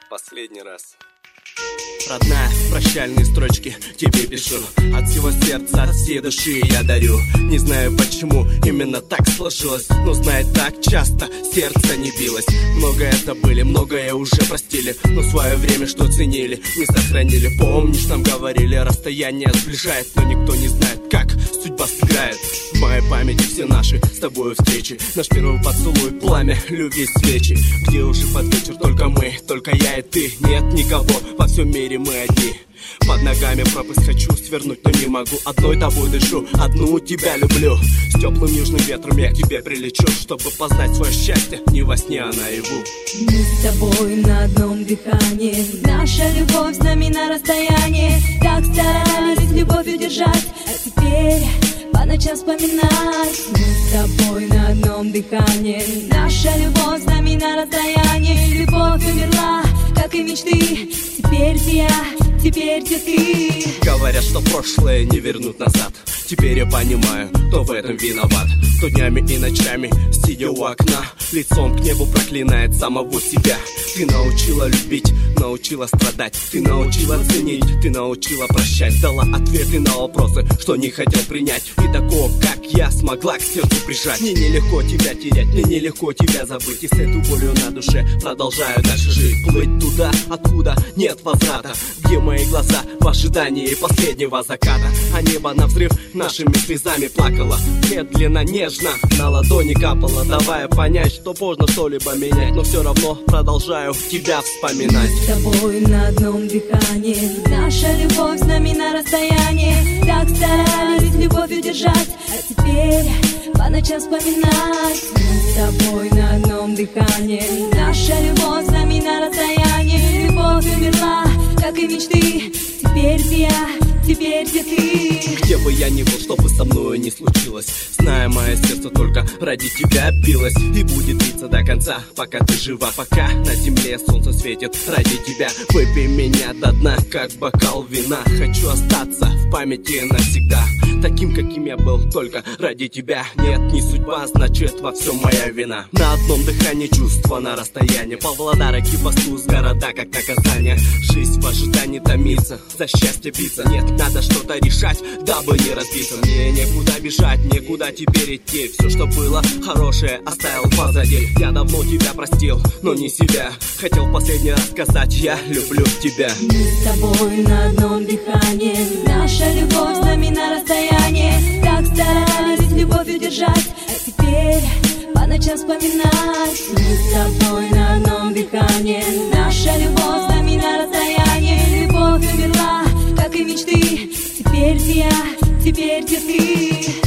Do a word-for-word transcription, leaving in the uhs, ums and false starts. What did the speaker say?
Последний раз. Родная, прощальные строчки тебе пишу. От всего сердца, от всей души я дарю. Не знаю почему именно так сложилось, но знает, так часто сердце не билось. Многое забыли, многое уже простили, но свое время что ценили, не сохранили. Помнишь, нам говорили, расстояние сближает, но никто не знает, как судьба сыграет. В моей памяти все наши с тобой встречи, наш первый поцелуй, пламя, любви, свечи. Где уже под вечер только мы, только я и ты. Нет никого, во всем мире мы одни. Под ногами пропасть хочу свернуть, но не могу. Одной тобой дышу, одну тебя люблю. С теплым южным ветром я к тебе прилечу, чтобы познать свое счастье не во сне, а наяву. Мы с тобой на одном дыхании, наша любовь с нами на расстоянии. Так старались любовь удержать, а теперь по ночам вспоминать. Мы с тобой на одном дыхании, наша любовь с нами на расстоянии. Любовь умерла, как и мечты. Теперь я, теперь ты. Говорят, что прошлое не вернуть назад. Теперь я понимаю, кто в этом виноват. Кто днями и ночами, сидя у окна, лицом к небу проклинает самого себя. Ты научила любить, научила страдать. Ты научила ценить, ты научила прощать. Дала ответы на вопросы, что не хотел принять. И такого, как я, смогла к сердцу прижать. Мне нелегко тебя терять, мне нелегко тебя забыть. И с этой болью на душе продолжаю дальше жить. Плыть туда, откуда нет возврата. Где мои глаза в ожидании последнего заката. А небо навзрыв нашими слезами плакало. Медленно, нежно на ладони капало, давая понять, что поздно что-либо менять. Но все равно продолжаю тебя вспоминать. Мы с тобой на одном дыхании, наша любовь с нами на расстоянии. Так старались любовь удержать, а теперь по ночам вспоминать. Мы с тобой на одном дыхании, наша любовь с нами на расстоянии. Любовь умерла, как и мечты. Теперь я, теперь ты. Где бы я ни был, что бы со мною не случилось, зная, мое сердце только ради тебя билось. И будет биться до конца, пока ты жива. Пока на земле солнце светит ради тебя. Выпей меня до дна, как бокал вина. Хочу остаться в памяти навсегда, таким, каким я был, только ради тебя. Нет, не судьба, значит во всем моя вина. На одном дыхании чувства на расстоянии. Павлодар, Экибастуз, города как наказание. Жизнь в ожидании томится, за счастье биться. Нет, надо что-то решать, дабы не разбиться. Мне некуда бежать, некуда теперь идти. Все, что было хорошее, оставил позади. Я давно тебя простил, но не себя. Хотел последний раз сказать, я люблю тебя. Мы с тобой на одном дыхании, наша любовь с нами на расстоянии. Так старались любовь удержать, а теперь по ночам вспоминать. Мы с тобой на одном дыхании, наша любовь с нами на расстоянии. Любовь умерла, как и мечты. Теперь я, теперь ты.